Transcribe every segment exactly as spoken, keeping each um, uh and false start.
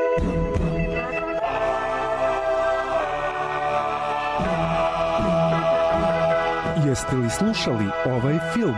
Jeste li slušali ovaj film?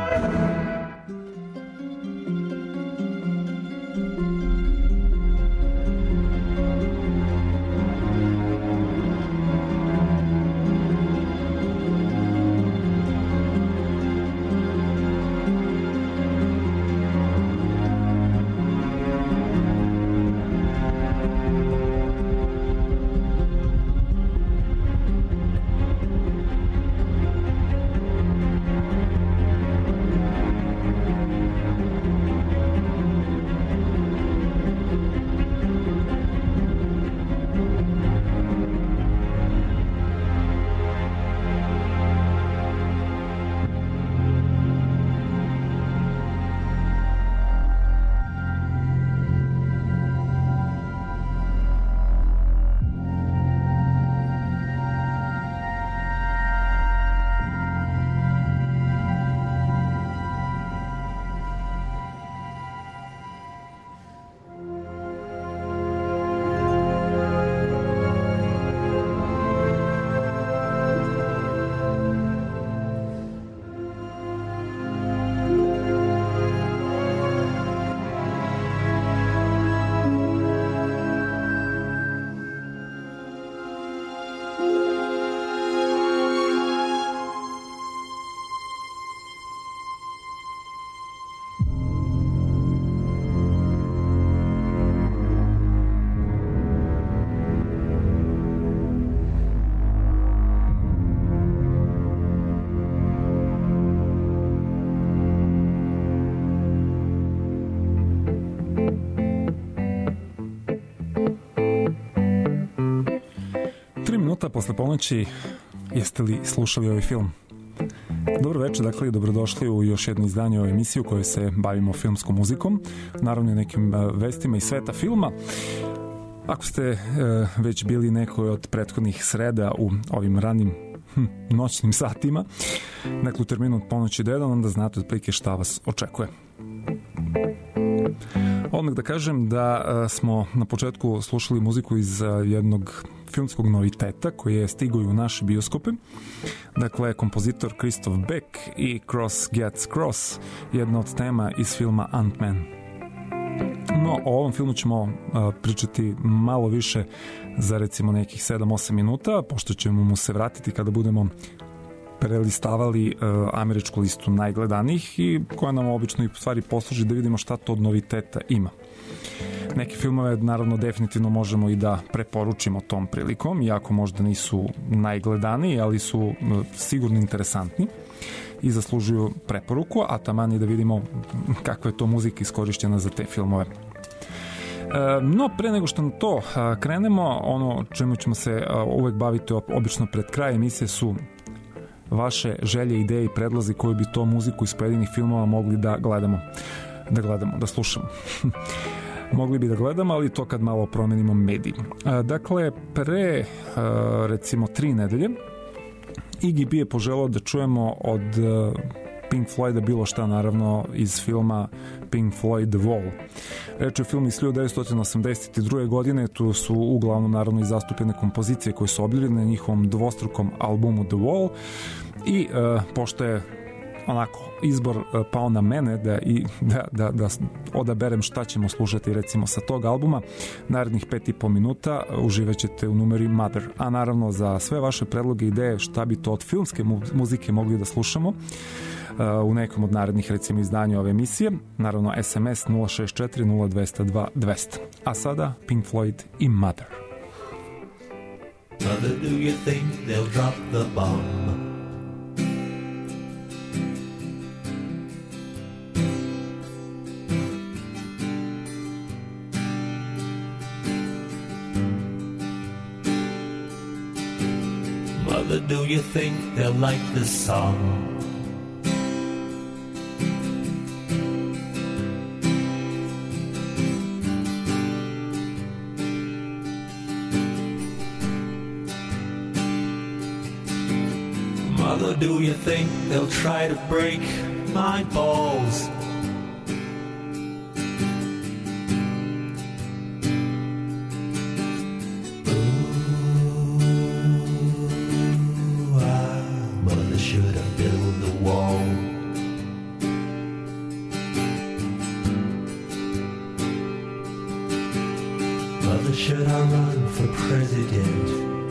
Posle ponoći, jeste li slušali ovaj film? Dobro večer, dakle, dobrodošli u još jedno izdanje ove emisije u kojoj se bavimo filmskom muzikom, naravno i nekim vestima iz sveta filma. Ako ste e, već bili nekoj od prethodnih sreda u ovim ranim hm, noćnim satima, dakle u terminu od ponoći do jedan, onda znate otprilike šta vas očekuje. Odmah da kažem da a, smo na početku slušali muziku iz a, jednog filmskog noviteta koji je stigao i u naše bioskope. Dakle, kompozitor Christoph Beck i Cross Gets Cross, jedna od tema iz filma Ant-Man. No, o ovom filmu ćemo a, pričati malo više za recimo nekih sedam osam minuta, pošto ćemo mu se vratiti kada budemo prelistavali uh, američku listu najgledanijih i koja nam obično i u stvari posluži da vidimo šta to od noviteta ima. Neke filmove naravno definitivno možemo i da preporučimo tom prilikom, iako možda nisu najgledaniji, ali su uh, sigurno interesantni i zaslužuju preporuku, a taman i da vidimo kakva je to muzika iskorišćena za te filmove. No, pre nego što na to krenemo, ono čemu ćemo se uvek baviti obično pred kraj emisije su vaše želje, ideje i predlozi koji bi to muziku iz pojedinih filmova mogli da gledamo, da gledamo, da slušamo. Mogli bi da gledamo, ali to kad malo promenimo medij. Dakle, pre recimo tri nedelje Iggy bi je poželao da čujemo od Pink Floyda bilo šta, naravno iz filma Pink Floyd The Wall. Reč je o filmu iz hiljadu devetsto osamdeset druge godine, tu su uglavnom naravno i zastupljene kompozicije koje su objavljene na njihovom dvostrukom albumu The Wall i uh, pošto je onako izbor uh, pao na mene da, i, da, da, da odaberem šta ćemo slušati recimo sa tog albuma, narednih pet i po minuta uživat ćete u numeri Mother, a naravno za sve vaše predloge i ideje šta bi to od filmske mu- muzike mogli da slušamo u nekom od narednih recimo izdanja ove emisije, naravno es em es nula šest četiri nula dva nula dva dvesta. A sada Pink Floyd i Mother. Mother, do you think they'll drop the bomb? Mother, do you think they'll like this song? Mother, do you think they'll try to break my balls? Mother, should I run for president?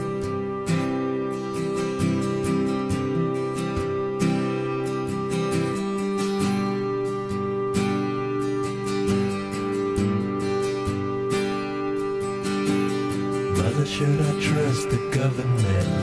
Mother, should I trust the government?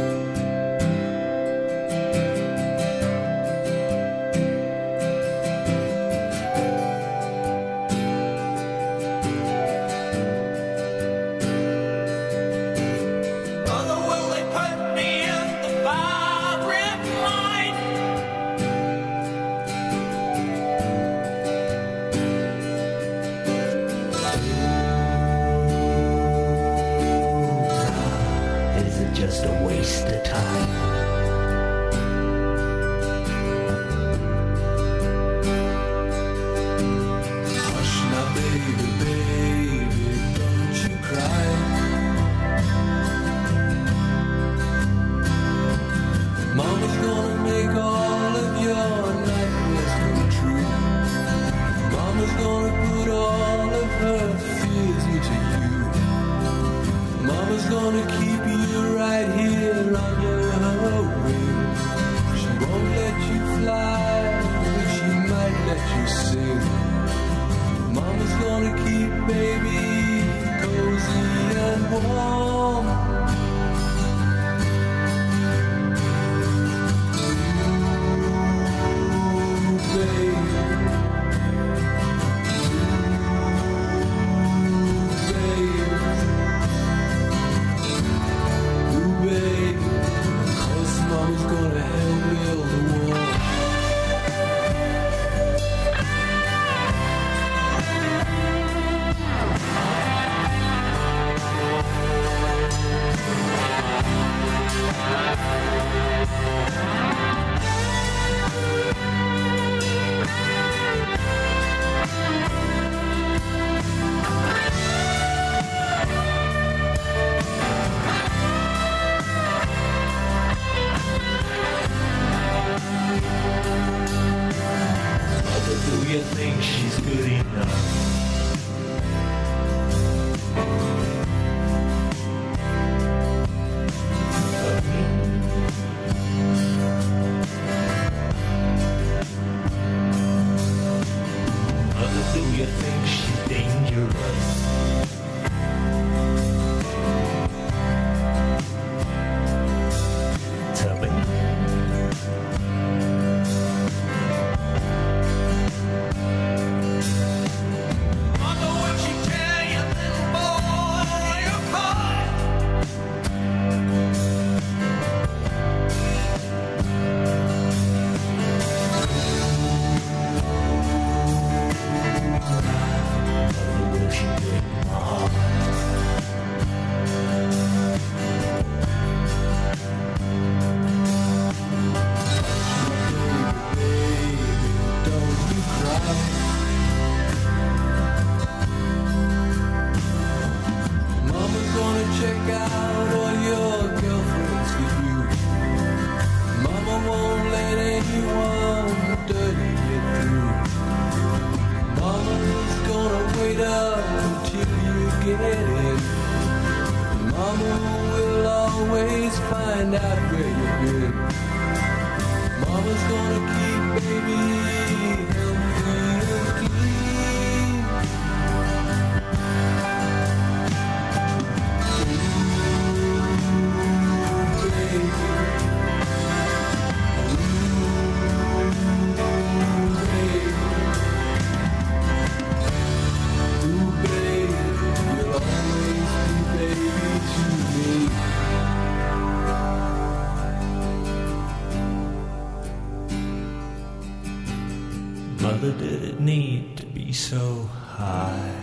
Mother, did it need to be so high?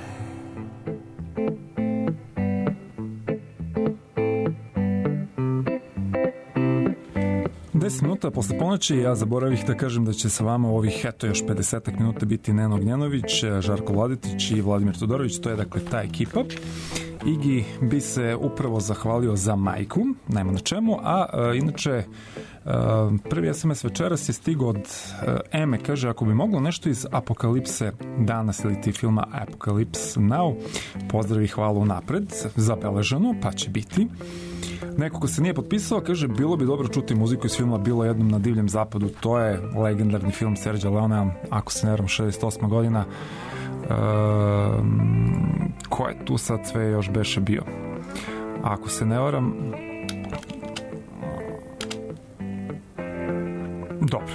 deset minuta posle ponoći, ja zaboravih da kažem da će sa vama u ovih, eto, još pedesetak minuta biti Neno Gnjanović, Žarko Vladetić i Vladimir Todorović, to je dakle ta ekipa. Igi bi se upravo zahvalio za majku, najma na čemu, a, a inače Prvi es em es večeras je stigao od Eme, kaže, ako bi moglo nešto iz Apokalipse danas ili ti filma Apocalypse Now, pozdravi, hvala unapred, zabeleženo, pa će biti. Neko ko se nije potpisao, kaže, bilo bi dobro čuti muziku iz filma Bilo jednom na divljem zapadu. To je legendarni film Sergio Leonea, ako se ne varam, šezdeset osma godina. E, ko je tu sad sve još beše bio? Ako se ne varam... Dobro.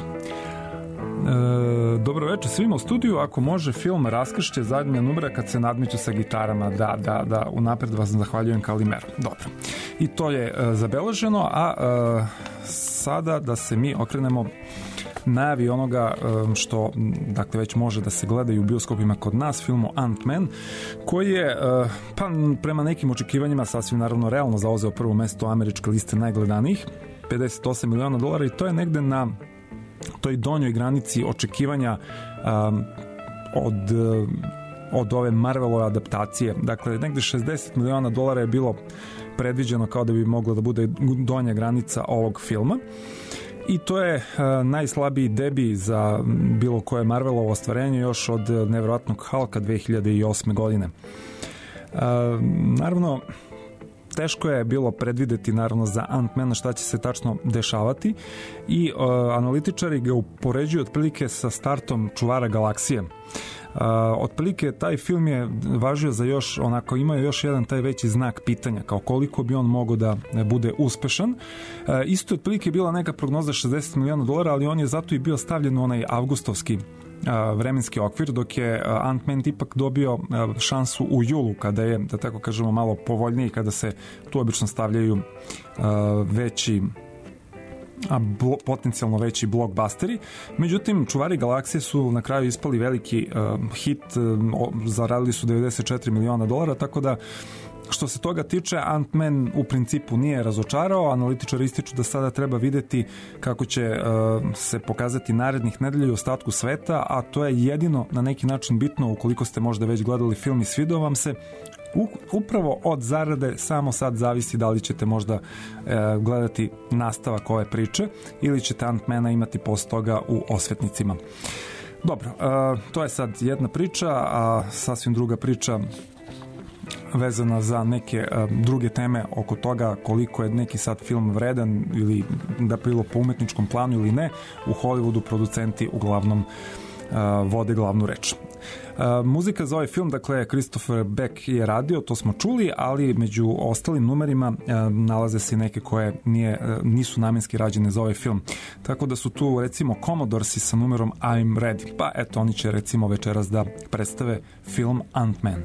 E, dobro večer svima u studiju. Ako može, film Raskršće zadnja numera kad se nadmeću sa gitarama. Da, da, da, unapred vas zahvaljujem Kalimeru. Dobro. I to je e, zabeleženo, a e, sada da se mi okrenemo najavi onoga e, što dakle već može da se gleda i u bioskopima kod nas, filmu Ant-Man, koji je e, pa prema nekim očekivanjima sasvim naravno realno zauzeo prvo mesto američke liste najgledanijih, pedeset osam miliona dolara, i to je negde na toj donjoj granici očekivanja um, od, od ove Marvelove adaptacije. Dakle, negde šezdeset miliona dolara je bilo predviđeno kao da bi mogla da bude donja granica ovog filma. I to je uh, najslabiji debi za bilo koje Marvelovo ostvarenje još od nevjerojatnog Hulka dve hiljade osme godine. Uh, naravno, teško je bilo predvideti naravno za Ant-Mana šta će se tačno dešavati i uh, analitičari ga upoređuju otprilike sa startom Čuvara galaksije. Uh, otprilike taj film je važio za još, onako imao još jedan taj veći znak pitanja, kao koliko bi on mogao da bude uspešan. Uh, isto je otprilike bila neka prognoza šezdeset miliona dolara, ali on je zato i bio stavljen u onaj avgustovski vremenski okvir, dok je Ant-Man ipak dobio šansu u julu, kada je, da tako kažemo, malo povoljniji, kada se tu obično stavljaju veći a blo, potencijalno veći blockbusteri. Međutim, Čuvari galaksije su na kraju ispali veliki uh, hit, uh, zaradili su devedeset četiri miliona dolara, tako da što se toga tiče, Ant-Man u principu nije razočarao. Analitičari ističu da sada treba videti kako će uh, se pokazati narednih nedelja u ostatku sveta, a to je jedino na neki način bitno ukoliko ste možda već gledali film i svidao vam se. U, upravo od zarade samo sad zavisi da li ćete možda uh, gledati nastavak ove priče ili ćete Ant-Mana imati posle toga u osvetnicima. Dobro, uh, to je sad jedna priča, a sasvim druga priča vezana za neke uh, druge teme oko toga koliko je neki sad film vredan ili da bilo po umetničkom planu ili ne. U Hollywoodu producenti uglavnom uh, vode glavnu reč. Uh, muzika za ovaj film, dakle, Christopher Beck je radio, to smo čuli, ali među ostalim numerima uh, nalaze se neke koje nije, uh, nisu namenski rađene za ovaj film. Tako da su tu recimo Commodoresi sa numerom I'm Ready. Pa eto, oni će recimo večeras da predstave film Ant-Man.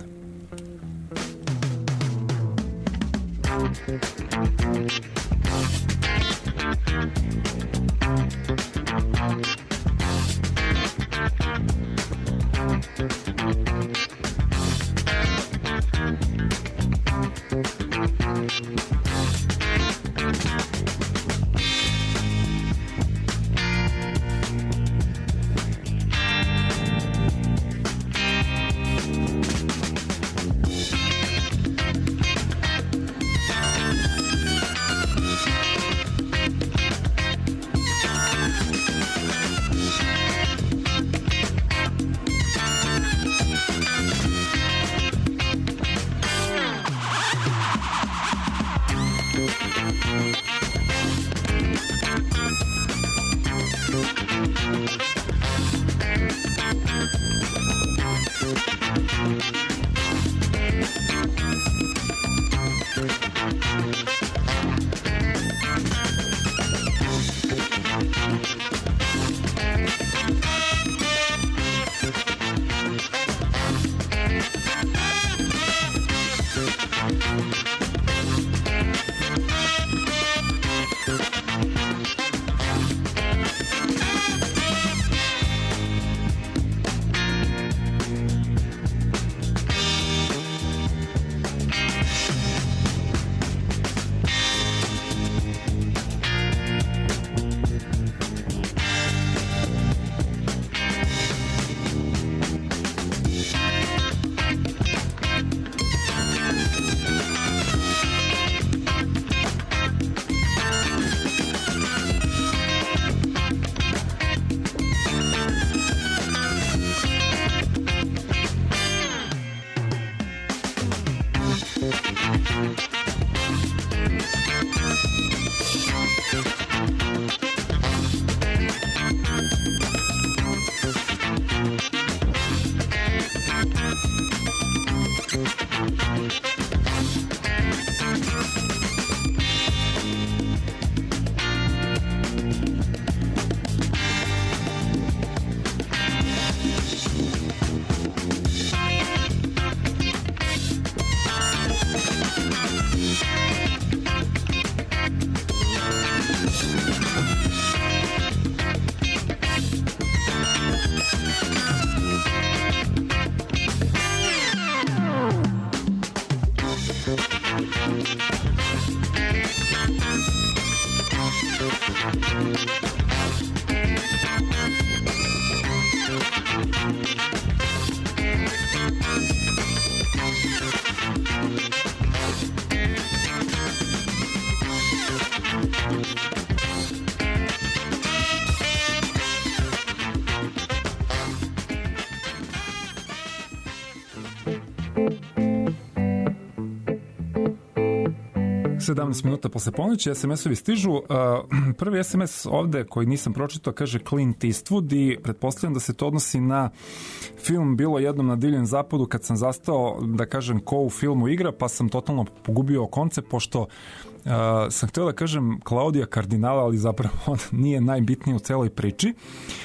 sedamnaest minuta posle ponoći, es em esovi stižu. Prvi es em es ovde koji nisam pročitao kaže Clint Eastwood i pretpostavljam da se to odnosi na film Bilo jednom na divljem zapadu, kad sam zastao, da kažem, ko u filmu igra, pa sam totalno pogubio koncept, pošto uh, sam htio da kažem Claudia Cardinala, ali zapravo on nije najbitniji u celoj priči.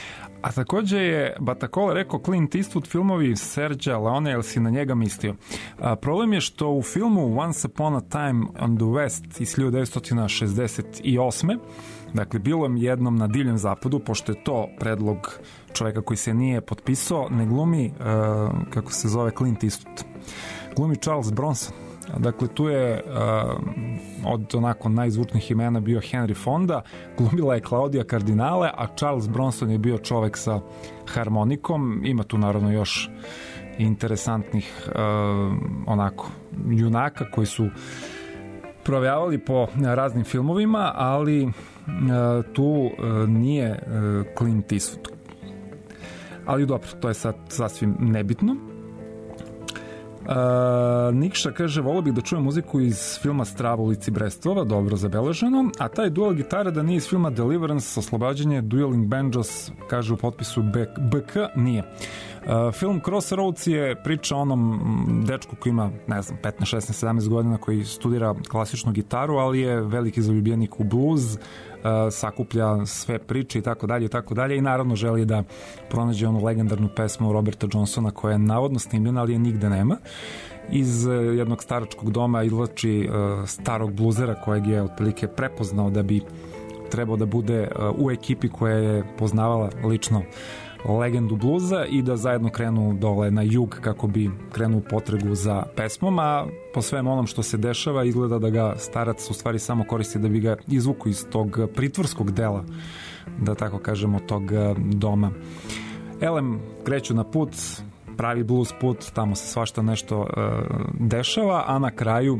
A takođe je Batacola rekao Clint Eastwood filmovi Sergio Leone, jel si na njega mislio? A, problem je što u filmu Once Upon a Time on the West iz hiljadu devetsto šezdeset osme. Dakle, Bilo jednom na divljem zapadu, pošto je to predlog čoveka koji se nije potpisao, ne glumi, uh, kako se zove, Clint Eastwood. Glumi Charles Bronson. Dakle, tu je uh, od onako najzvučnijih imena bio Henry Fonda, glumila je Claudia Cardinale, a Charles Bronson je bio čovek sa harmonikom. Ima tu naravno još interesantnih uh, onako junaka koji su provjavali po raznim filmovima, ali uh, tu uh, nije uh, Clint Eastwood. Ali dobro, to je sad sasvim nebitno. Uh, Nikša kaže, volio bih da čujem muziku iz filma Strava ulici Brestovova, dobro zabeleženo, a taj duel gitara da nije iz filma Deliverance, oslobađanje Dueling Banjos, kaže u potpisu B K, nije. Uh, film Crossroads je priča o onom dečku koji ima, ne znam, petnaest, šesnaest, sedamnaest godina, koji studira klasičnu gitaru, ali je veliki zaljubljenik u blues, uh, sakuplja sve priče i tako dalje i tako dalje i naravno želi da pronađe onu legendarnu pesmu Roberta Johnsona koja je navodno snimljena, ali je nigde nema. Iz jednog staračkog doma izvlači uh, starog bluzera kojeg je otprilike prepoznao da bi trebao da bude uh, u ekipi koja je poznavala lično legendu bluza i da zajedno krenu dole na jug kako bi krenu potregu za pesmom, a po svem onom što se dešava izgleda da ga starac u stvari samo koristi da bi ga izvuku iz tog pritvorskog dela, da tako kažemo, tog doma. Elem kreću na put, pravi blues put, tamo se svašta nešto uh, dešava, a na kraju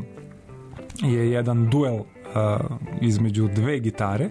je jedan duel uh, između dve gitare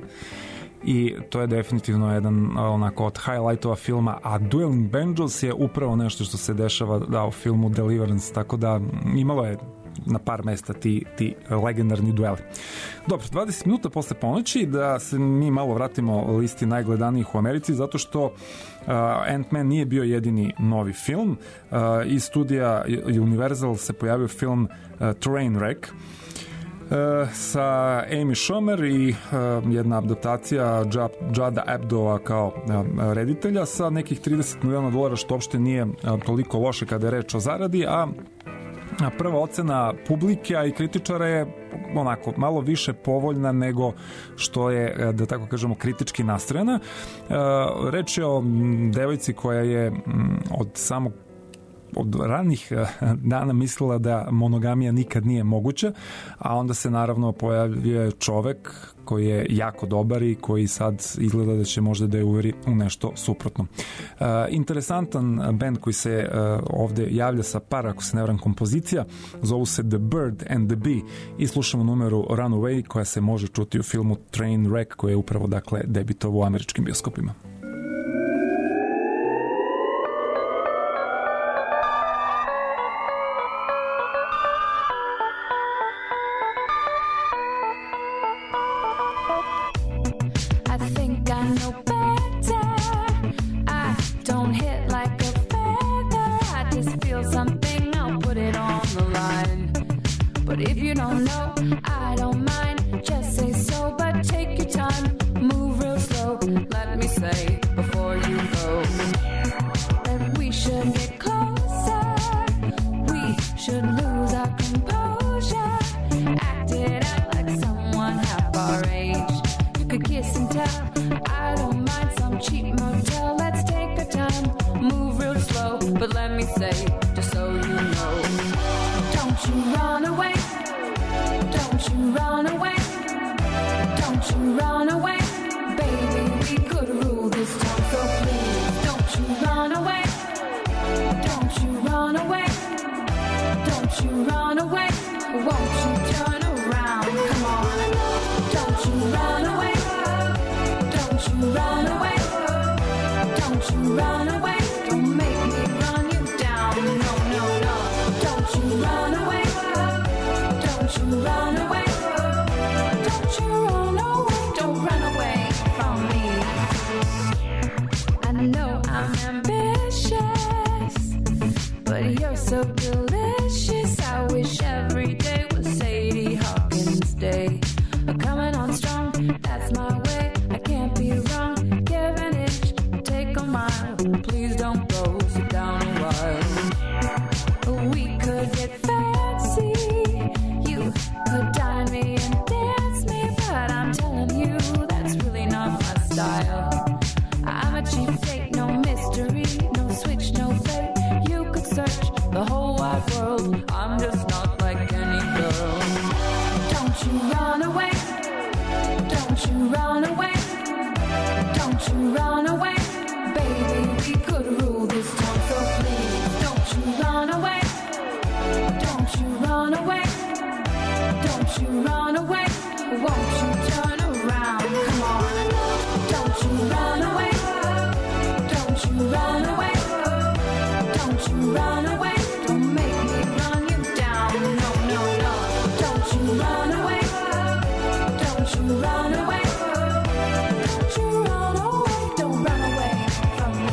i to je definitivno jedan onako od highlightova filma, a Dueling Banjos je upravo nešto što se dešava da, u filmu Deliverance, tako da imalo je na par mesta ti, ti legendarni dueli. Dobro, dvadeset minuta posle ponoći, da se mi malo vratimo listi najgledanijih u Americi, zato što uh, Ant-Man nije bio jedini novi film. Uh, iz studija Universal se pojavio film uh, Trainwreck, Uh, sa Amy Schumer i uh, jedna adaptacija Jada Abdova kao uh, reditelja sa nekih trideset miliona dolara, što uopšte nije uh, toliko loše kada je reč o zaradi, a prva ocena publike, a i kritičara je onako malo više povoljna nego što je, da tako kažemo, kritički nastrojena. Uh, reč je o devojci koja je um, od samog od ranih dana mislila da monogamija nikad nije moguća, a onda se naravno pojavio čovek koji je jako dobar i koji sad izgleda da će možda da je uveri u nešto suprotno. Uh, interesantan band koji se uh, ovde javlja sa par, ako se ne varam, kompozicija, zovu se The Bird and the Bee i slušamo numeru Runaway koja se može čuti u filmu Trainwreck koji je upravo, dakle, debitovao u američkim bioskopima. But if you don't know, I don't mind. Just say so, but take your time. Move real slow. Let me say before you go that we should get closer. We should lose our composure. Act it out like someone half our age. You could kiss and tell. I don't mind some cheap motel. Let's take our time. Move real slow. But let me say, just so you know, don't you run away. Don't you run away. Don't you run away. Baby, we could rule this town, so please don't you run away. Don't you run away. Don't you run away. Won't you turn around? Come on. Don't you run away. Don't you run away. Don't you run away. Don't make me run you down. No, no, no. Don't you run away. Don't you run away. Don't you run away. Don't run away from me. I know I'm ambitious, but you're so delicious. I wish every day was Sadie Hawkins' day. Coming on strong, that's my way. I can't be wrong. Give an inch, take a mile. Please don't go, sit down a while. We could get fancy. You could dine me and dance me, but I'm telling you that's really not my style. I'm a cheap date, no mystery, no switch, no fate. You could search the whole wide world. I'm just not like any girl. Don't you run away. Don't you run away. Don't you run away. Baby, we could rule this town, so please don't you run away. Don't you run away. Don't you run away. Won't you turn around? Come on. Don't you run away. Don't you run away. Don't you run away. Don't make me run you down. No, no, no. Don't you run away. Don't you run away. Don't you run away. Don't run away from me.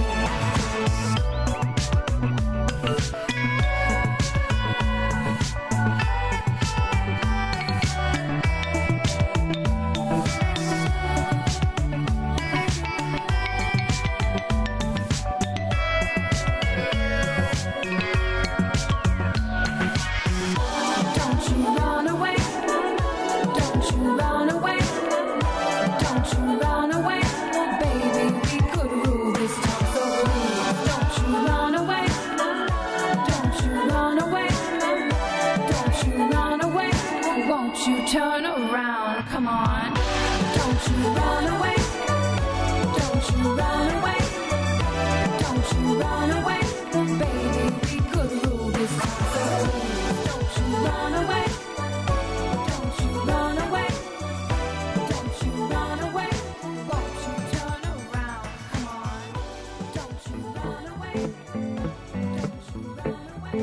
Don't you run away. Don't you run away. Don't you run away. Baby, we could rule this town, so please don't you run away. Don't you run away. Don't you run away. Won't you turn around? Come on. Don't you run away. Don't you run away. Don't you run away. Baby, we could rule this town, so please don't you run away. Don't you run away. Don't you run away. Won't you turn around? Come on. Don't you run away. Don't you run away.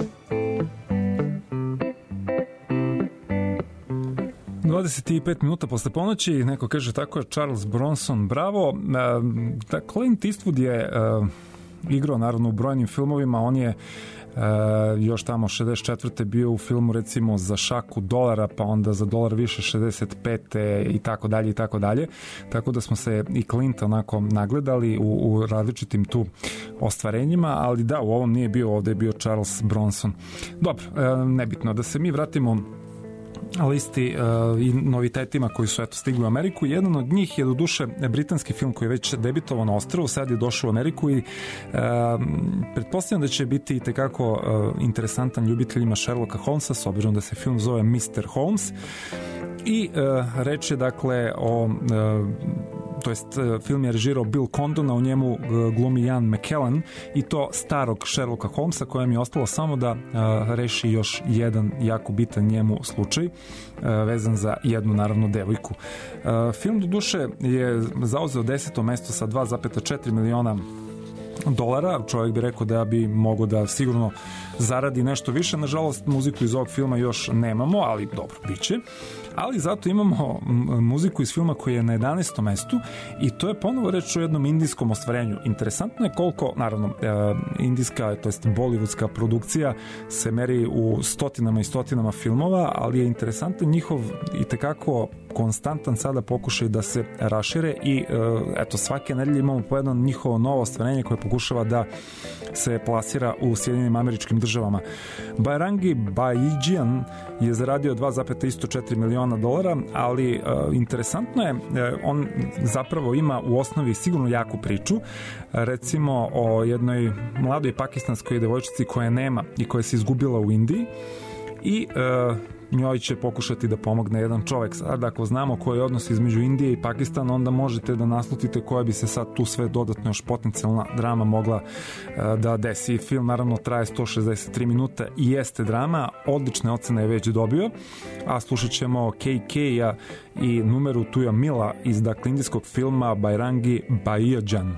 dvadeset pet minuta posle ponoći, neko kaže tako je Charles Bronson, bravo. Da, Clint Eastwood je uh, igrao naravno u brojnim filmovima, on je Uh, još tamo šezdeset četvrte bio u filmu recimo Za šaku dolara, pa onda Za dolar više šezdeset pete i tako dalje i tako dalje, tako da smo se i Clint onako nagledali u, u različitim tu ostvarenjima, ali da, u ovom nije bio, ovde je bio Charles Bronson. Dobro, uh, nebitno, da se mi vratimo listi uh, i novitetima koji su eto stigli u Ameriku. Jedan od njih je doduše britanski film koji je već debitovao na ostrvu, sad je došao u Ameriku i uh, pretpostavljam da će biti itekako uh, interesantan ljubiteljima Sherlocka Holmesa, s obzirom da se film zove mister Holmes. I uh, reč je dakle o uh, to jest film je režirao Bill Condon, a u njemu glumi Ian McKellen, i to starog Sherlocka Holmesa, kojem je ostalo samo da uh, reši još jedan jako bitan njemu slučaj uh, vezan za jednu naravno devojku. Uh, film do duše je zauzeo deseto mesto sa dva zarez četiri miliona dolara. Čovjek bi rekao da bi mogao da sigurno zaradi nešto više. Nažalost, muziku iz ovog filma još nemamo, ali dobro, bit će. Ali zato imamo muziku iz filma koji je na jedanaestom mestu i to je ponovo reč o jednom indijskom ostvarenju. Interesantno je koliko, naravno, indijska, to jest bollywoodska produkcija se meri u stotinama i stotinama filmova, ali je interesantan njihov i tekako konstantan sada pokušaj da se rašire i eto, svake nedelje imamo po jedno njihovo novo ostvarenje koje pokušava da se plasira u Sjedinjenim Američkim Državama. Bajrangi Baijian je zaradio dva zarez četiri miliona dolara, ali uh, interesantno je, uh, on zapravo ima u osnovi sigurno jaku priču, recimo o jednoj mladoj pakistanskoj devojčici koja nema i koja se izgubila u Indiji i uh, njoj će pokušati da pomogne jedan čovek. Sad ako znamo koji je odnos između Indije i Pakistana, onda možete da naslutite koja bi se sad tu sve dodatno još potencijalna drama mogla uh, da desi. Film naravno traje sto šezdeset tri minuta i jeste drama, odlične ocene je već dobio, a slušat ćemo K K-a i numeru Tuja Mila iz dakle indijskog filma Bajrangi Baijian.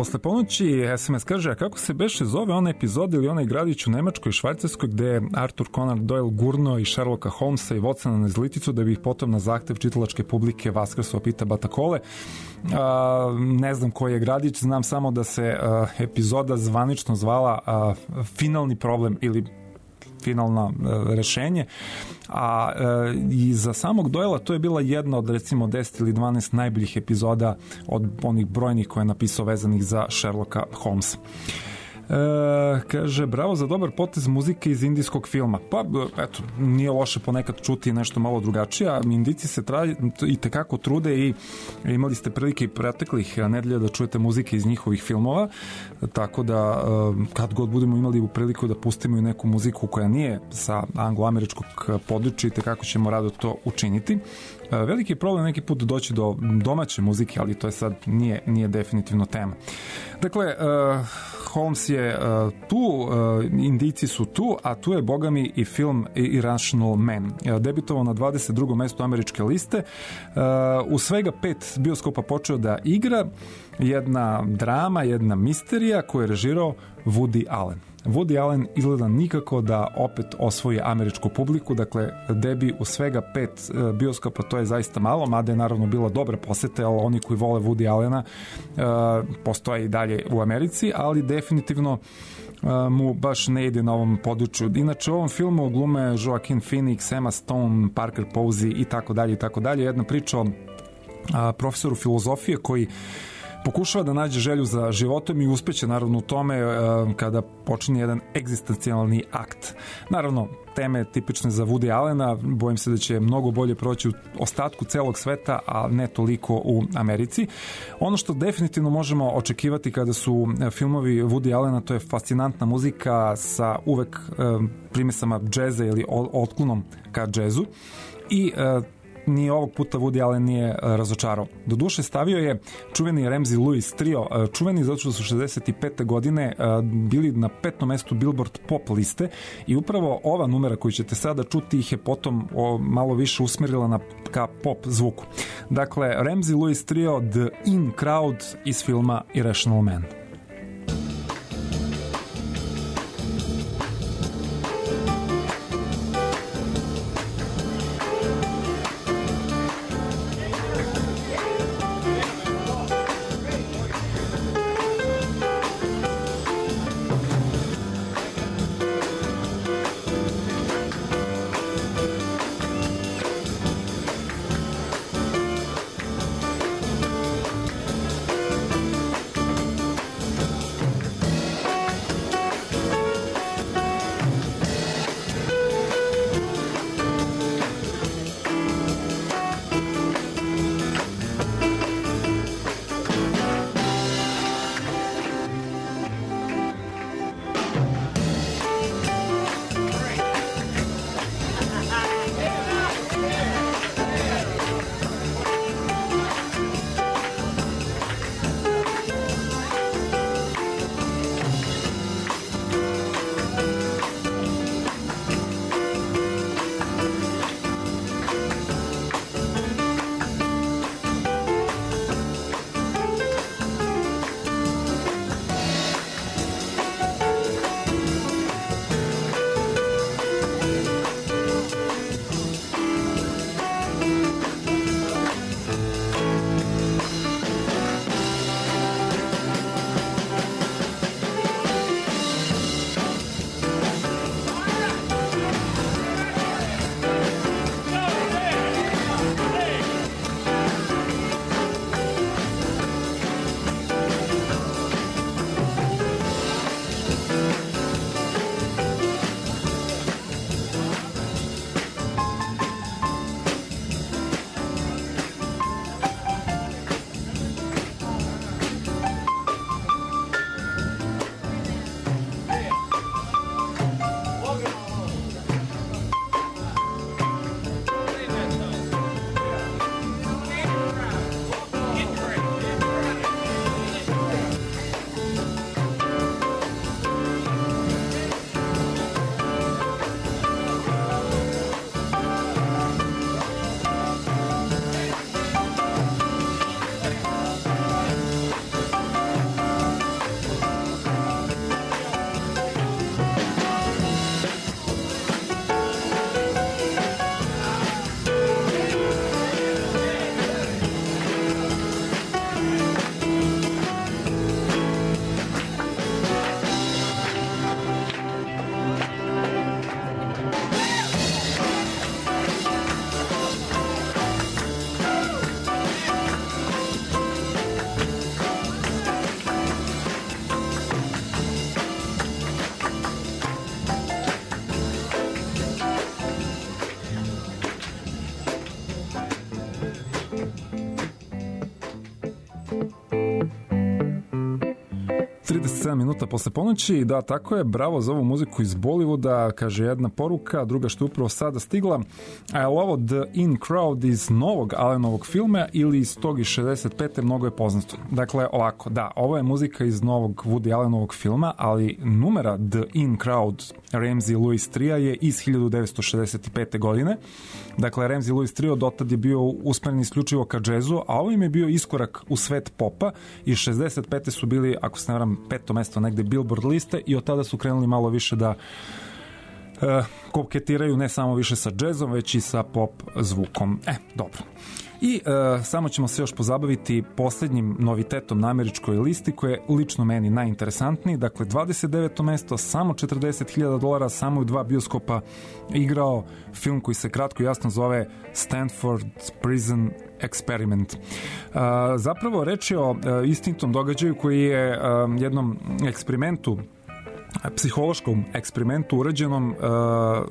posle ponoći es em es kaže, a kako se beše zove ona epizoda ili onaj gradić u Nemačkoj i Švajcarskoj gde je Arthur Conan Doyle gurno i Sherlocka Holmesa i Watsona na izliticu da bi ih potom na zahtev čitalačke publike vaskrso pita Batakole. A, ne znam koji je gradić, znam samo da se a, epizoda zvanično zvala a, Finalni problem ili finalno e, rešenje, a e, i za samog Doyla to je bila jedna od recimo deset ili dvanaest najboljih epizoda od onih brojnih koje je napisao vezanih za Sherlocka Holmesa. E, kaže, bravo za dobar potez muzike iz indijskog filma. Pa, eto, nije loše ponekad čuti nešto malo drugačije, a Indijci se tra, i tekako trude i imali ste prilike i preteklih nedelja da čujete muzike iz njihovih filmova, tako da kad god budemo imali u priliku da pustimo i neku muziku koja nije sa anglo-američkog područja i tekako ćemo rado to učiniti. Veliki problem neki put doći do domaće muzike, ali to je sad nije, nije definitivno tema. Dakle, uh, Holmes je uh, tu, uh, Indijci su tu, a tu je bogami i film Irrational Man. Uh, debitovao na dvadeset drugom mestu američke liste. Uh, u svega pet bioskopa počeo da igra jedna drama, jedna misterija koju je režirao Woody Allen. Woody Allen izgleda nikako da opet osvoji američku publiku, dakle debi u svega pet bioskopa, to je zaista malo, mada je naravno bila dobra poseta, ali oni koji vole Woody Allena uh, postoje i dalje u Americi, ali definitivno uh, mu baš ne ide na ovom području. Inače u ovom filmu glume Joaquin Phoenix, Emma Stone, Parker Posey i tako dalje i tako dalje. Jedna priča o uh, profesoru filozofije koji pokušava da nađe želju za životom i uspeće naravno u tome uh, kada počinje jedan egzistencijalni akt. Naravno, teme tipične za Woody Allena, bojim se da će mnogo bolje proći u ostatku celog sveta, a ne toliko u Americi. Ono što definitivno možemo očekivati kada su filmovi Woody Allena, to je fascinantna muzika sa uvek uh, primesama džeza ili otklonom ka džezu i uh, ni ovog puta Woody Allen nije razočarao. Doduše stavio je čuveni Ramsey Lewis trio, čuveni zato što su šezdeset pete godine bili na petom mestu Billboard pop liste i upravo ova numera koju ćete sada čuti ih je potom malo više usmerila na ka pop zvuku. Dakle, Ramsey Lewis trio The In Crowd iz filma Irrational Man. sedam minuta posle ponoći. Da, tako je, bravo za ovu muziku iz Bollywooda, kaže jedna poruka, druga što je upravo sada stigla. A je ovo The In Crowd iz novog Allenovog filma ili iz tog iz šezdeset pete mnogo je poznato. Dakle, ovako, da, ovo je muzika iz novog Woody Allenovog filma, ali numera The In Crowd Ramsey Lewis Tria je iz hiljadu devetsto šezdeset pete godine. Dakle, Ramsey Lewis Trio dotad je bio usmeren isključivo ka džezu, a ovo im je bio iskorak u svet popa i šezdeset pete su bili, ako se ne varam, peto mesto negde Billboard liste i od tada su krenuli malo više da uh, koketiraju ne samo više sa džezom, već i sa pop zvukom. E, dobro. I uh, samo ćemo se još pozabaviti poslednjim novitetom na američkoj listi koji je lično meni najinteresantniji. Dakle, dvadeset deveto mesto, samo četrdeset hiljada dolara, samo u dva bioskopa igrao film koji se kratko i jasno zove Stanford Prison Experiment. Uh, zapravo reč je o uh, istinitom događaju koji je uh, jednom eksperimentu, psihološkom eksperimentu urađenom uh,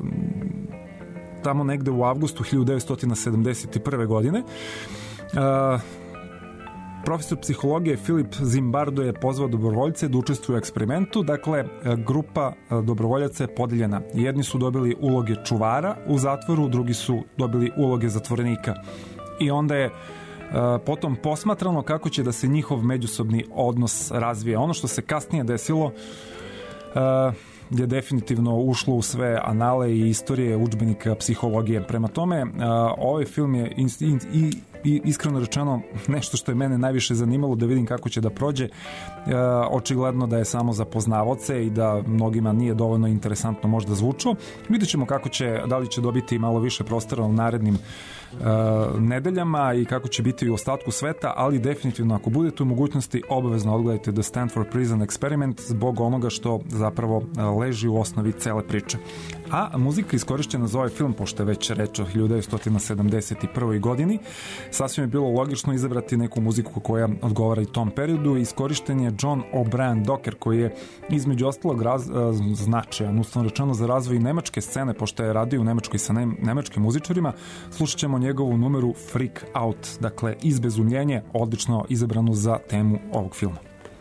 tamo negde u avgustu hiljadu devetsto sedamdeset prve godine. Uh, profesor psihologije Filip Zimbardo je pozvao dobrovoljce da učestvuju u eksperimentu. Dakle, grupa dobrovoljaca je podeljena. Jedni su dobili uloge čuvara u zatvoru, drugi su dobili uloge zatvorenika. I onda je uh, potom posmatrano kako će da se njihov međusobni odnos razvije. Ono što se kasnije desilo uh, je definitivno ušlo u sve anale i istorije udžbenika psihologije. Prema tome, uh, ovaj film je in, in, in, i iskreno rečeno nešto što je mene najviše zanimalo da vidim kako će da prođe. E, očigledno da je samo za poznavaoce i da mnogima nije dovoljno interesantno možda zvučao. Vidjet ćemo kako će, da li će dobiti malo više prostora u narednim e, nedeljama i kako će biti u ostatku sveta, ali definitivno ako budete u mogućnosti obavezno odgledajte The Stanford Prison Experiment zbog onoga što zapravo leži u osnovi cele priče. A muzika iskorišćena za ovaj film, pošto je već reč o hiljadu devetsto sedamdeset prvoj godini, sasvim je bilo logično izabrati neku muziku koja odgovara i tom periodu. Iskorišten je John O'Brien Docker, koji je između ostalog raz, značajan, ustavno rečeno, za razvoj nemačke scene, pošto je radio u Nemačkoj sa ne, nemačkim muzičarima. Slušat ćemo njegovu numeru Freak Out, dakle izbezumljenje, odlično izabranu za temu ovog filma.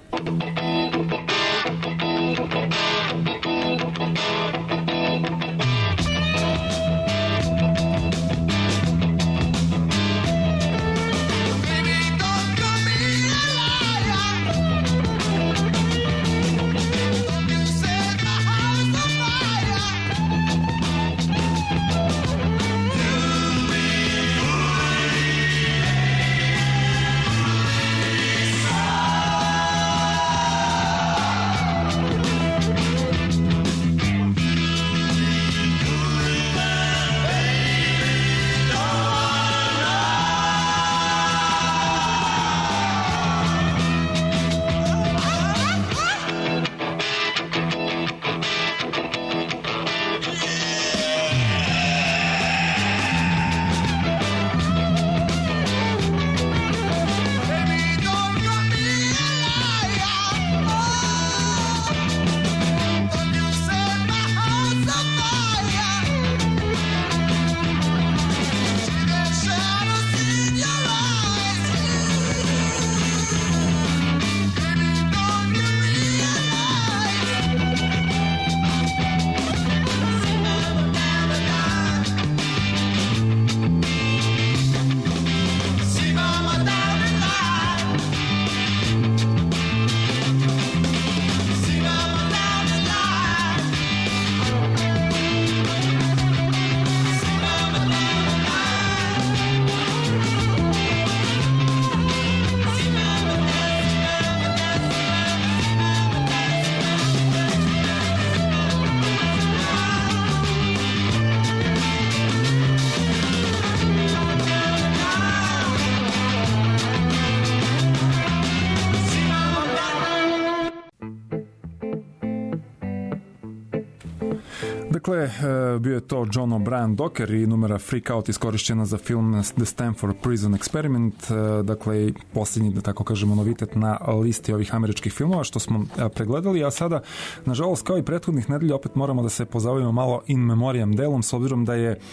Dakle, bio je to John O'Brien Docker i numera Freak Out iskorišćena za film The Stanford Prison Experiment, dakle posljednji, da tako kažemo, novitet na listi ovih američkih filmova što smo pregledali, a sada, nažalost, kao i prethodnih nedelja, opet moramo da se pozabavimo malo in memoriam delom, s obzirom da je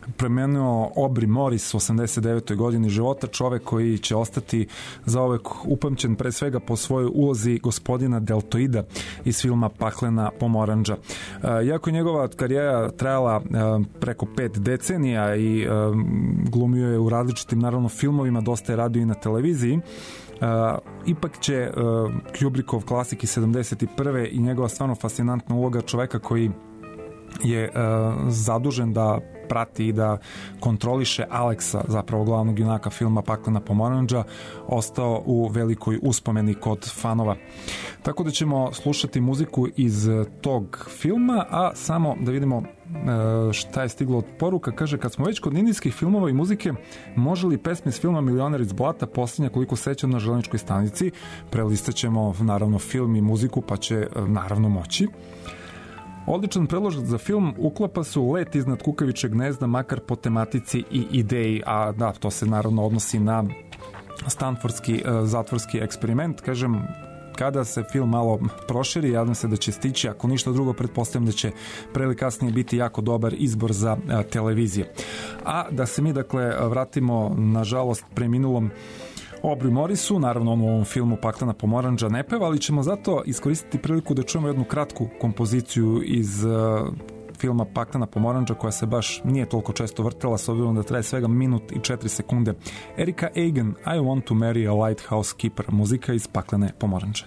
preminuo Aubrey Morris u osamdeset devetoj godini života, čovek koji će ostati zauvek upamćen pre svega po svojoj ulozi gospodina Deltoida iz filma Paklena pomoranđa. Iako je njegova karijera trajala preko pet decenija i glumio je u različitim naravno filmovima, dosta je radio i na televiziji, Uh, ipak će uh, Kubrickov klasik iz sedamdeset prve i njegova stvarno fascinantna uloga čoveka koji je uh, zadužen da prati i da kontroliše Aleksa, zapravo glavnog junaka filma Paklena pomoranđa, ostao u velikoj uspomeni kod fanova. Tako da ćemo slušati muziku iz tog filma, a samo da vidimo šta je stiglo od poruka. Kaže, kad smo već kod indijskih filmova i muzike, može li pesme iz filma Milioner iz blata posljednja koliko sećam na železničkoj stanici? Prelistat ćemo naravno film i muziku, pa će naravno moći. Odličan predložak za film uklapa se u Let iznad kukavičeg gnezda, makar po tematici i ideji, a da, to se naravno odnosi na stanfordski zatvorski eksperiment. Kažem, kada se film malo proširi, nadam se da će stići, ako ništa drugo, pretpostavljam da će pre ili kasnije biti jako dobar izbor za a, televizije. A da se mi, dakle, vratimo, nažalost, preminulom Aubrey Morrisu, naravno on u ovom filmu Paklena pomoranđa ne peva, ali ćemo zato iskoristiti priliku da čujemo jednu kratku kompoziciju iz uh, filma Paklena pomoranđa, koja se baš nije toliko često vrtela, s obzirom da traje svega minut i četiri sekunde. Erika Egan, I Want to Marry a Lighthouse Keeper, muzika iz Paklene pomoranđe.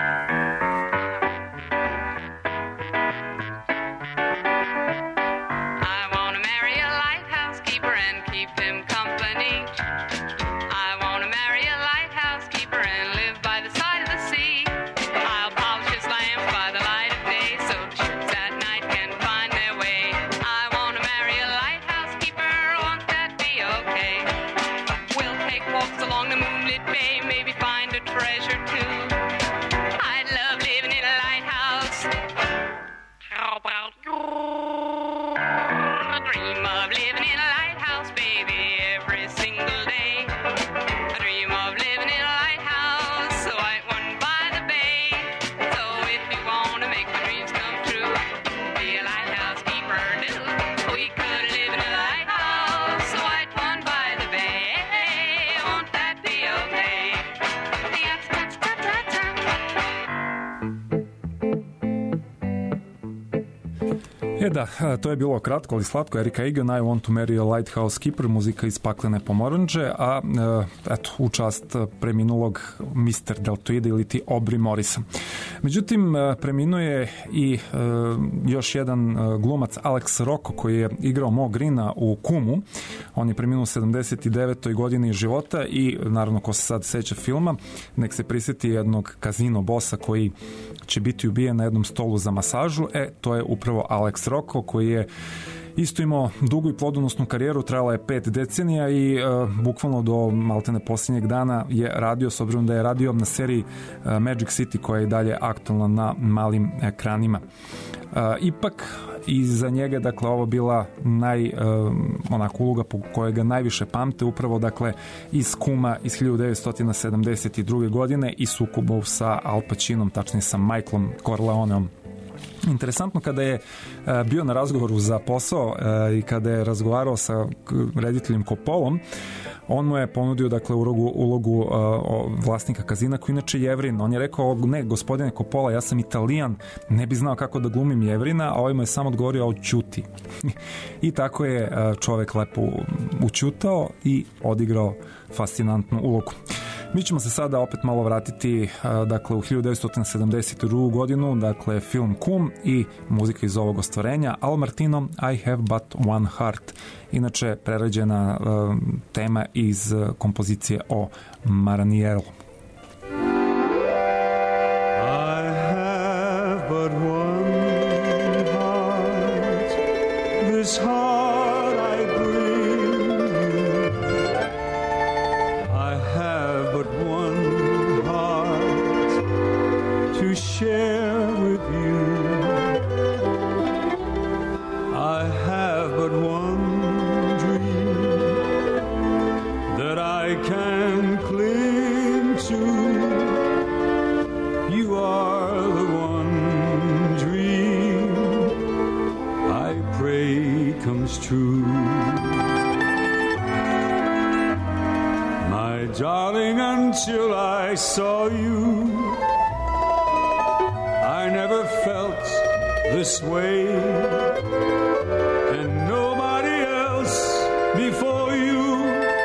E da, to je bilo kratko, ali slatko. Erika Egan, I Want to Marry a Lighthouse Keeper, muzika iz Paklene pomoranđe, a eto, u čast preminulog mister Deltoida ili ti Aubrey Morrisa. Međutim, preminuo je i uh, još jedan glumac, Alex Rocco, koji je igrao Mo Greena u Kumu. On je preminuo u sedamdeset devetoj godini života i naravno, ko se sad seća filma, nek se prisjeti jednog kazino bosa koji će biti ubijen na jednom stolu za masažu. E, to je upravo Alex Rocco, koji je isto imao dugu i plodonosnu karijeru, trajala je pet decenija i uh, bukvalno do maltene posljednjeg dana je radio, s obzirom da je radio na seriji uh, Magic City, koja je i dalje aktualna na malim ekranima. Uh, ipak iza njega, dakle, ovo bila naj uh, onako uloga po kojoj ga najviše pamte, upravo, dakle, iz Kuma iz hiljadu devetsto sedamdeset druge godine i sukobov sa Al Pacinom, tačnije sa Michaelom Corleoneom. Interesantno, kada je uh, bio na razgovoru za posao uh, i kada je razgovarao sa rediteljem Coppolom, on mu je ponudio, dakle, ulogu, ulogu uh, vlasnika kazina, koji inače Jevrin. On je rekao, ne, gospodine Coppola, ja sam Italijan, ne bi znao kako da glumim Jevrina, a ovaj mu je samo odgovorio, o, ćuti. I tako je uh, čovek lepo učutao i odigrao fascinantnu ulogu. Mi ćemo se sada opet malo vratiti, dakle, u hiljadu devetsto sedamdeset drugu godinu, dakle, film Kum i muzika iz ovog ostvarenja, Al Martino, I Have But One Heart, inače prerađena uh, tema iz uh, kompozicije o Maranielu. I have but one heart, this heart I bring you. I have but one heart to share with you. I have but one dream that I can cling to. You are the one dream I pray come until I saw you. I never felt this way, and nobody else before you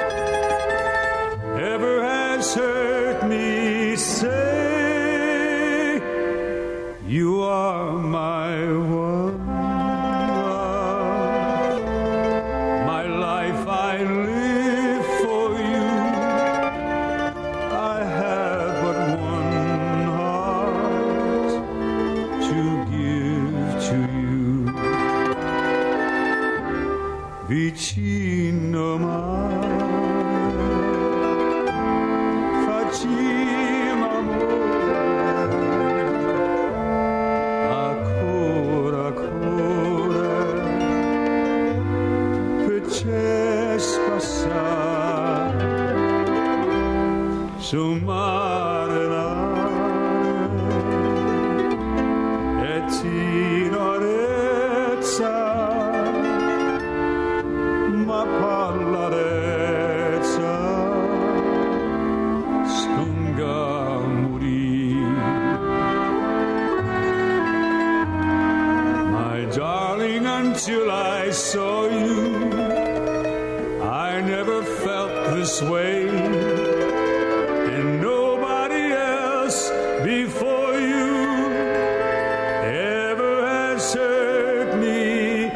ever has heard me say, you are my one love. My life I live for you. I have but one heart to give to you. Vicino mai facciamo amore, ancora, ancora, facesse passare sul mare e tenerezza, ma parlarezza stunga morire. My darling, until I saw you, I never felt this way, and nobody else before you ever has heard me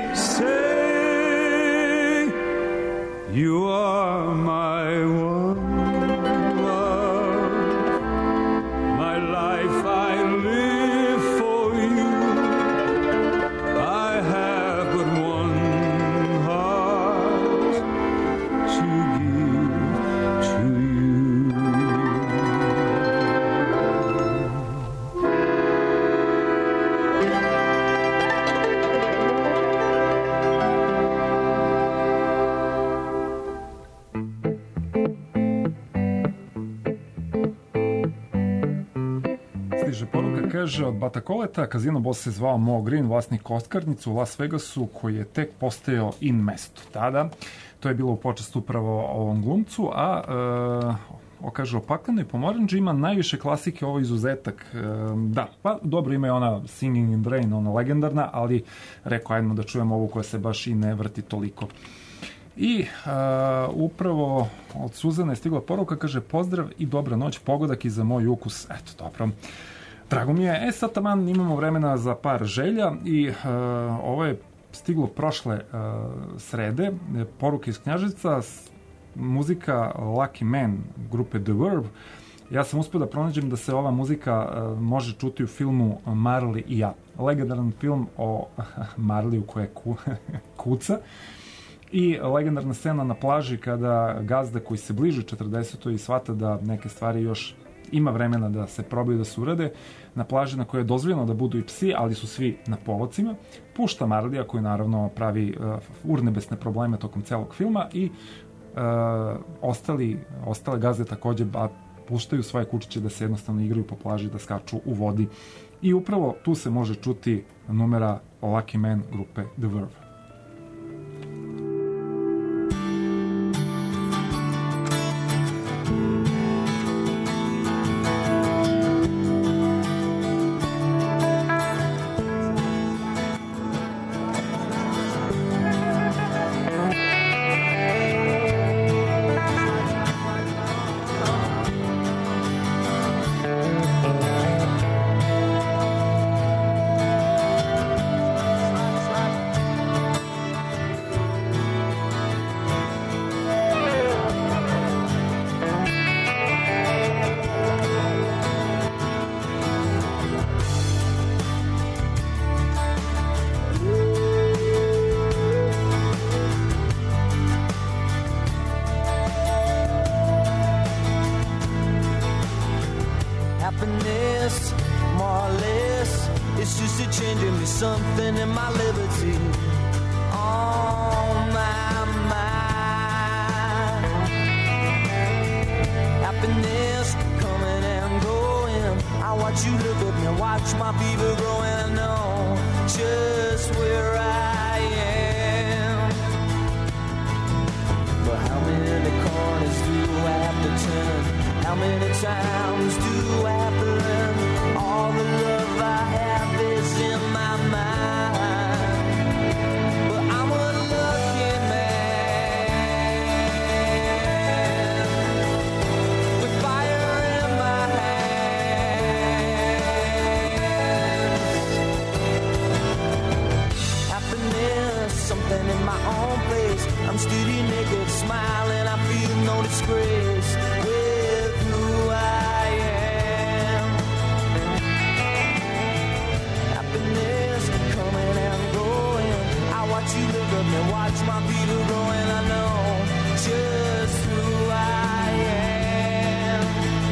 say, you are my one love. My life I live for you. I have but one heart to give to you. Stiže poruka, kaže, od Bata Koleta, Casino Boss se zvao Mo Green, vlasnik kockarnicu u Las Vegasu, koji je tek postajao in mesto. Tada, to je bilo u počast upravo ovom glumcu, a e, o, kaže, o Paklenoj pomoranđi ima najviše klasike, ovo izuzetak. E, da, pa dobro, ima je ona Singing in the Rain, ona legendarna, ali rekao, ajdemo da čujemo ovu koja se baš i ne vrti toliko. I uh, upravo od Suzane je stigla poruka, kaže, pozdrav i dobra noć, pogodak i za moj ukus. Eto, dobro. Drago mi je. E, sad taman imamo vremena za par želja i uh, ovo je stiglo prošle uh, srede, poruke iz Knjaževca, muzika Lucky Man grupe The Verve. Ja sam uspio da pronađem da se ova muzika uh, može čuti u filmu Marley i ja. Legendaran film o Marleyu koja ku, kuca. I legendarna scena na plaži kada gazda koji se bliži četrdesetoj i shvata da neke stvari još ima vremena da se probaju da se urade, na plaži na kojoj je dozvoljeno da budu i psi, ali su svi na povocima, pušta Marlija koji naravno pravi uh, urnebesne probleme tokom celog filma i uh, ostali, ostale gazde takođe ba, puštaju svoje kučiće da se jednostavno igraju po plaži, da skaču u vodi. I upravo tu se može čuti numera Lucky Man grupe The Verve. Something in my liberty on my mind. Happiness coming and going. I watch you look at me, watch my fever growing. I know just where I am. But how many corners do I have to turn? How many times do I have to learn? All the love I have is in my mind. But I'm a lucky man with fire in my hands. Happiness, something in my own place. I'm steady naked, smiling, I feel no disgrace with who I am. Happiness coming and going. I watch you look up and watch my people growing. I know just who I am.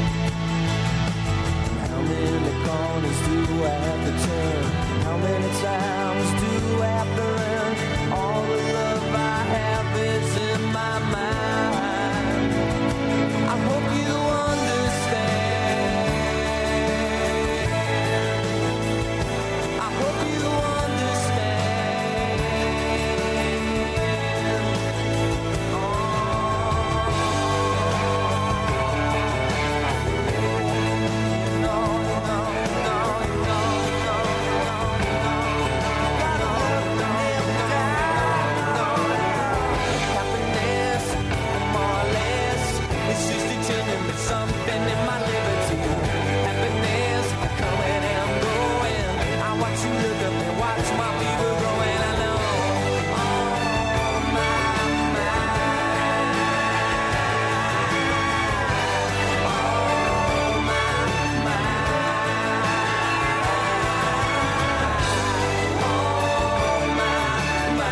How many corners do I have to turn? How many times do I have to run? All the love I have is in my mind. I hope you understand. I hope you understand. Oh. No, no, no, no, no, no, no. Gotta love them down. Happiness, more or less, it's just a changing, but something in my liberty. Happiness, coming and going. I watch you look up and watch my people growing. I know, oh my, my, oh my, my, oh my, my.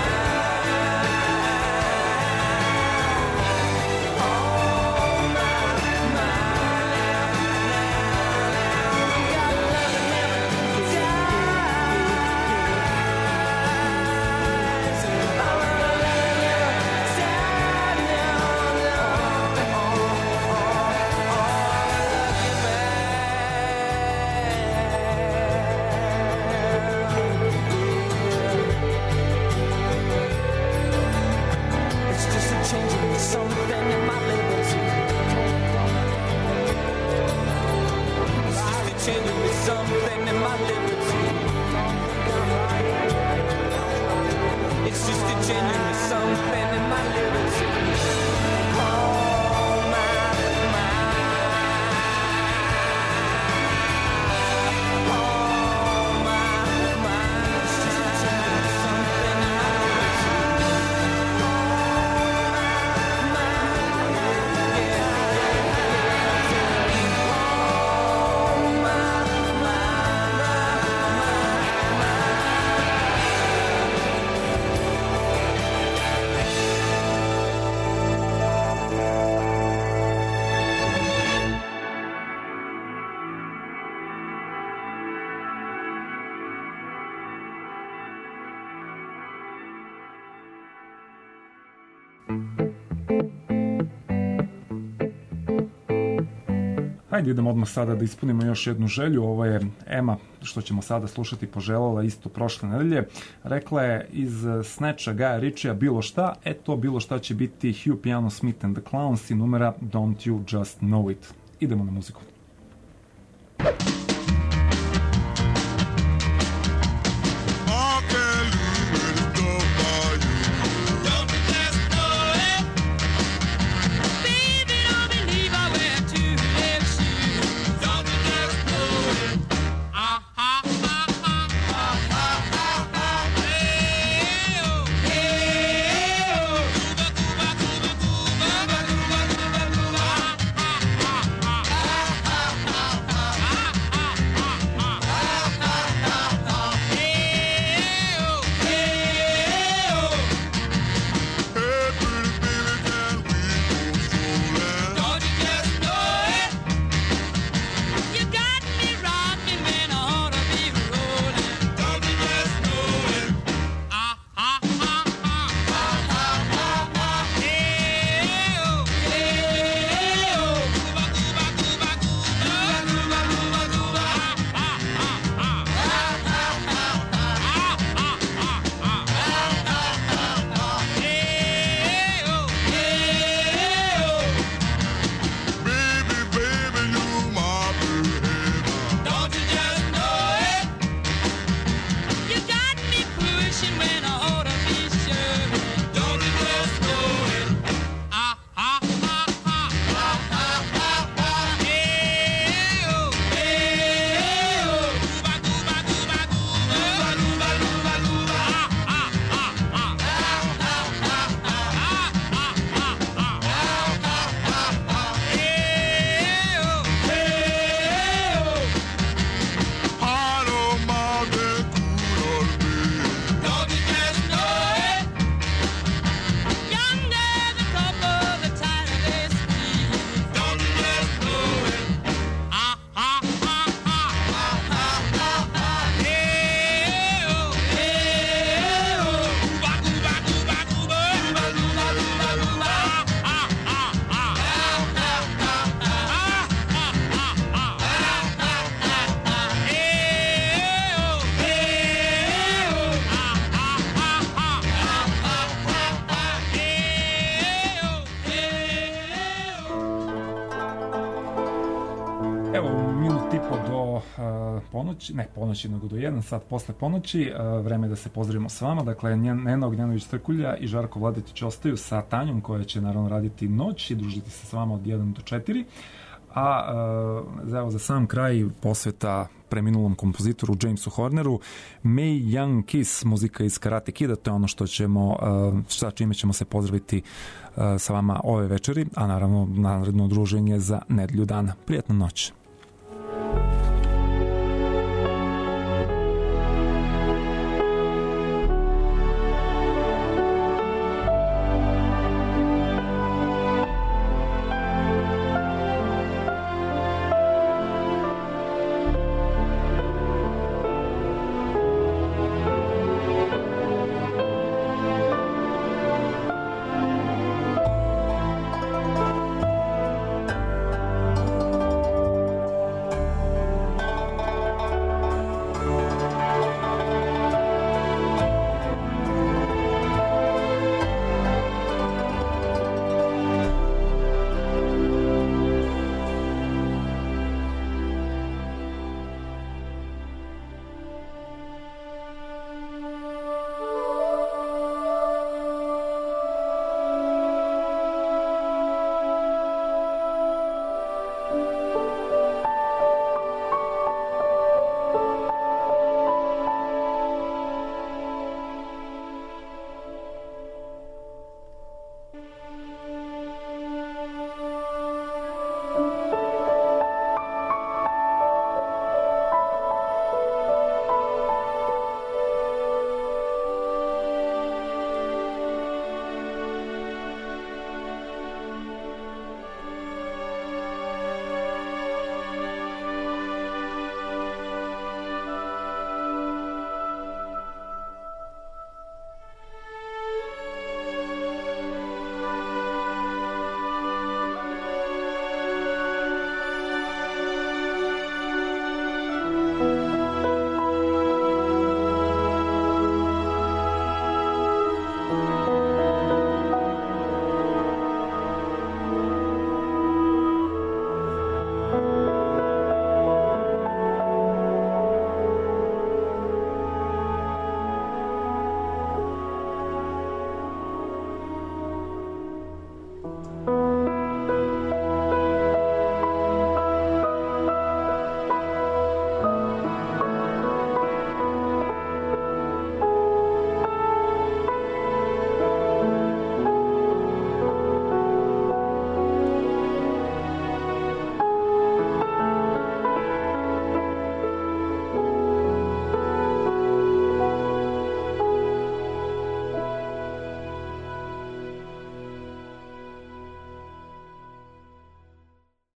It's just a changing something in my liberty. It's just a changing with something in my liberty. It's just a changing with something in my liberty. Oh my, my. Oh my, my. It's just a changing with something in my liberty. Hajde idemo odmah sada da ispunimo još jednu želju. Ovo je Ema, što ćemo sada slušati, poželjela isto prošle nedelje. Rekla je iz Snatcha Gaja Ritchija bilo šta, e to bilo šta će biti Hugh Piano Smith and the Clowns i numera Don't You Just Know It. Idemo na muziku. Ah ponoći, ne ponoći, nego do jedan sat posle ponoći, vreme da se pozdravimo s vama. Dakle, Nena Ognjanović-Trkulja i Žarko Vladetić ostaju sa Tanjom, koja će naravno raditi noć i družiti se s vama od jedan do četiri. A evo, za sam kraj posveta preminulom kompozitoru Jamesu Horneru, Mae Young Kiss, muzika iz Karate Kida, to je ono što ćemo, sa čime ćemo se pozdraviti sa vama ove večeri, a naravno naredno druženje za nedelju dana. Prijatna noć.